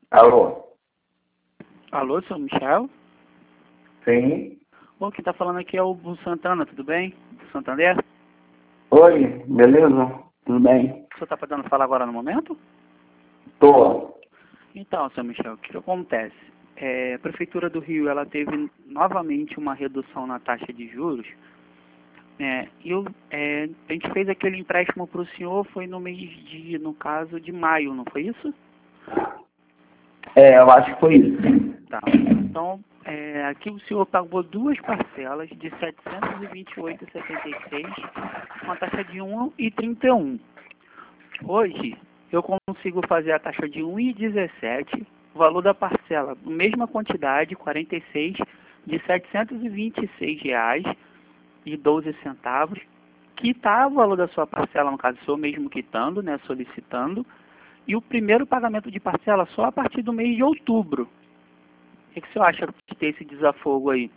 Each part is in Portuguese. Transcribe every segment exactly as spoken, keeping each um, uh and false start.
Alô? Alô, seu Michel? Sim. Bom, quem tá falando aqui é o Bu Santana, tudo bem? Santander? Oi, beleza? Tudo bem? O senhor tá podendo falar agora no momento? Tô. Então, seu Michel, o que, que acontece? É, a Prefeitura do Rio, ela teve novamente uma redução na taxa de juros, né? E eu, é, a gente fez aquele empréstimo para o senhor, foi no mês de, no caso, de maio, não foi isso? É, eu acho que foi isso. Tá. Então, é, aqui o senhor pagou duas parcelas de setecentos e vinte e oito vírgula setenta e seis, com a taxa de um vírgula trinta e um. Hoje, eu consigo fazer a taxa de um vírgula dezessete, o valor da parcela, mesma quantidade, quarenta e seis, de setecentos e vinte e seis reais e doze centavos, quitar o valor da sua parcela, no caso, o senhor mesmo quitando, né, solicitando, e o primeiro pagamento de parcela só a partir do mês de outubro. O que, que você acha de ter esse desafogo aí?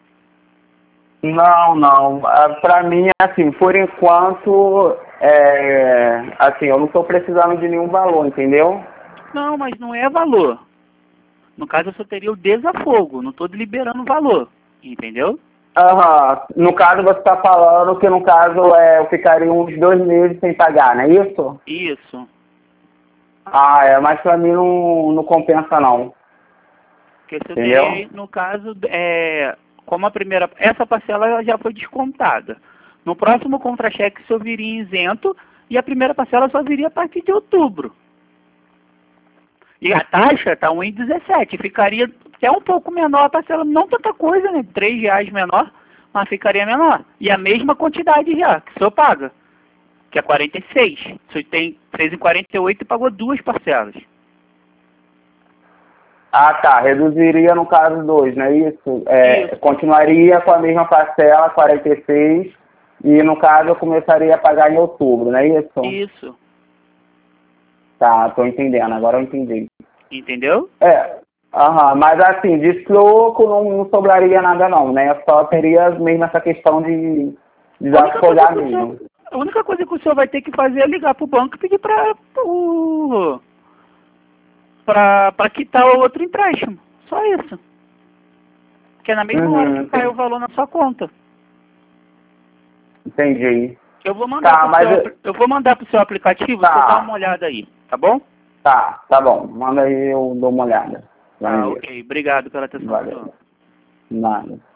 Não, não. Ah, Pra mim, assim, por enquanto, é, assim, eu não tô precisando de nenhum valor, entendeu? Não, mas não é valor. No caso, eu só teria o desafogo, não estou liberando valor, entendeu? Aham. No caso, você tá falando que, no caso, é, eu ficaria uns dois meses sem pagar, não é isso? Isso. Ah, é, mas pra mim não, não compensa, não. Porque se eu Entendeu? teria, no caso, é, como a primeira, essa parcela ela já foi descontada. No próximo contra-cheque, o senhor viria isento e a primeira parcela só viria a partir de outubro. E a taxa está um vírgula dezessete, ficaria até um pouco menor a parcela, não tanta coisa, né? três reais menor, mas ficaria menor. E a mesma quantidade já, que o senhor paga, que é quarenta e seis. O senhor tem, fez em quarenta e oito e pagou duas parcelas. Ah, tá. Reduziria no caso dois, não é isso? É, Isso, continuaria com a mesma parcela, quarenta e seis, e no caso eu começaria a pagar em outubro, não é isso? isso. Tá, tô entendendo, agora eu entendi. Entendeu? É, aham, mas assim, de troco não, não sobraria nada não, né? Só teria mesmo essa questão de A única coisa desafogar que o senhor, mesmo. a única coisa que o senhor vai ter que fazer é ligar pro banco e pedir para para para quitar o outro empréstimo. Só isso. Que é na mesma hora que Uhum, cai o valor na sua conta. entendi. Eu vou mandar Tá, pro mas... seu apli- eu vou mandar pro seu aplicativo, você dá uma Tá, olhada aí, tá bom? tá, tá bom. Manda aí, eu dou uma olhada. Lá Tá, no dia. ok. Obrigado pela atenção do senhor. Valeu. Nada.